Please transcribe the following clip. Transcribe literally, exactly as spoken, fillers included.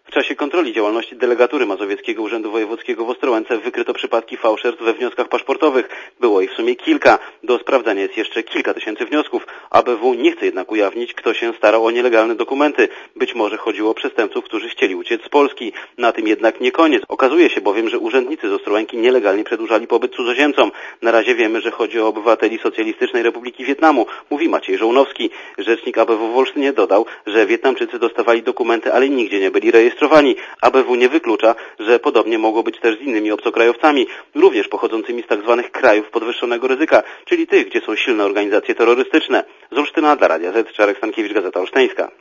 W czasie kontroli działalności delegatury Mazowieckiego Urzędu Wojewódzkiego w Ostrołęce wykryto przypadki fałszerstw we wnioskach paszportowych. Było ich w sumie kilka. Do sprawdzania jest jeszcze kilka tysięcy wniosków. A B W nie chce jednak ujawnić, kto się starał o nielegalne dokumenty. Być może chodziło o przestępców, którzy chcieli uciec z Polski. Na tym jednak nie koniec. Okazuje się bowiem, że urzędnicy z Ostrołęki nielegalnie przedłużali pobyt cudzoziemcom. Na razie wiemy, że chodzi o obywateli Socjalistycznej Republiki Wietnamu, mówi Maciej Żołnowski. Rzecznik A B W w Olsztynie dodał, że Wietnamczycy dostawali dokumenty, ale nigdzie nie byli rejestrowani. A B W nie wyklucza, że podobnie mogło być też z innymi obcokrajowcami, również pochodzącymi z tzw. krajów podwyższonego ryzyka, czyli tych, gdzie są silne organizacje terrorystyczne. Z Olsztyna dla Radia Z, Czarek Stankiewicz, Gazeta Olsztyńska.